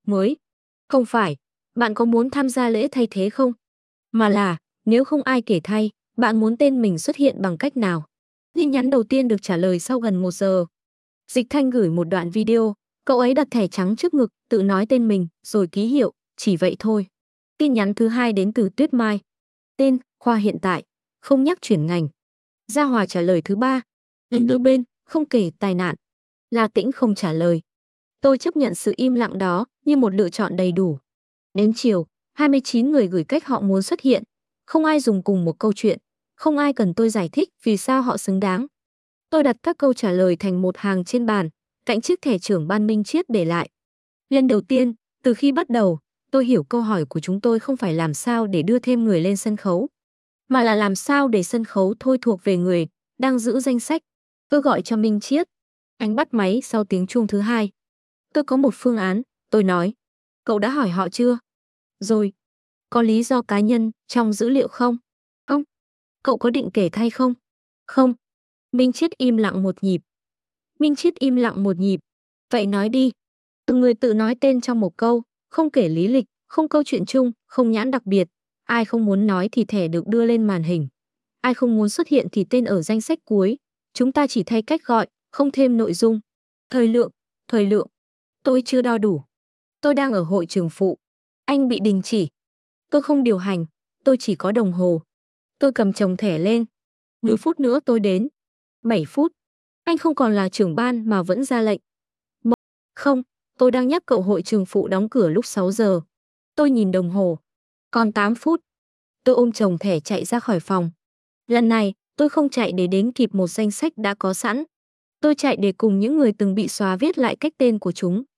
mới. Không phải, bạn có muốn tham gia lễ thay thế không? Mà là, nếu không ai kể thay, bạn muốn tên mình xuất hiện bằng cách nào? Tin nhắn đầu tiên được trả lời sau gần 1 giờ. Dịch Thanh gửi một đoạn video, cậu ấy đặt thẻ trắng trước ngực, tự nói tên mình, rồi ký hiệu, chỉ vậy thôi. Tin nhắn thứ hai đến từ Tuyết Mai. Tên, khoa hiện tại, không nhắc chuyển ngành. Gia Hòa trả lời thứ ba. Đứa bên, không kể tai nạn. La Tĩnh không trả lời. Tôi chấp nhận sự im lặng đó như một lựa chọn đầy đủ. Đến chiều, 29 người gửi cách họ muốn xuất hiện. Không ai dùng cùng một câu chuyện. Không ai cần tôi giải thích vì sao họ xứng đáng. Tôi đặt các câu trả lời thành một hàng trên bàn, cạnh chiếc thẻ trưởng ban Minh Triết để lại. Lần đầu tiên, từ khi bắt đầu, tôi hiểu câu hỏi của chúng tôi không phải làm sao để đưa thêm người lên sân khấu, mà là làm sao để sân khấu thôi thuộc về người đang giữ danh sách. Tôi gọi cho Minh Triết. Anh bắt máy sau tiếng chuông thứ hai. Tôi có một phương án, tôi nói. Cậu đã hỏi họ chưa? Rồi. Có lý do cá nhân trong dữ liệu không? Không. Cậu có định kể thay không? Không. Minh Triết im lặng một nhịp. Minh Triết im lặng một nhịp. Vậy nói đi. Từng người tự nói tên trong một câu, không kể lý lịch, không câu chuyện chung, không nhãn đặc biệt. Ai không muốn nói thì thẻ được đưa lên màn hình. Ai không muốn xuất hiện thì tên ở danh sách cuối. Chúng ta chỉ thay cách gọi, không thêm nội dung. Thời lượng. Tôi chưa đo đủ. Tôi đang ở hội trường phụ. Anh bị đình chỉ. Tôi không điều hành, tôi chỉ có đồng hồ. Tôi cầm chồng thẻ lên. 10 phút nữa tôi đến. 7 phút. Anh không còn là trưởng ban mà vẫn ra lệnh. Không, tôi đang nhắc cậu hội trường phụ đóng cửa lúc 6 giờ. Tôi nhìn đồng hồ. Còn 8 phút. Tôi ôm chồng thẻ chạy ra khỏi phòng. Lần này, tôi không chạy để đến kịp một danh sách đã có sẵn. Tôi chạy để cùng những người từng bị xóa viết lại cách tên của chúng.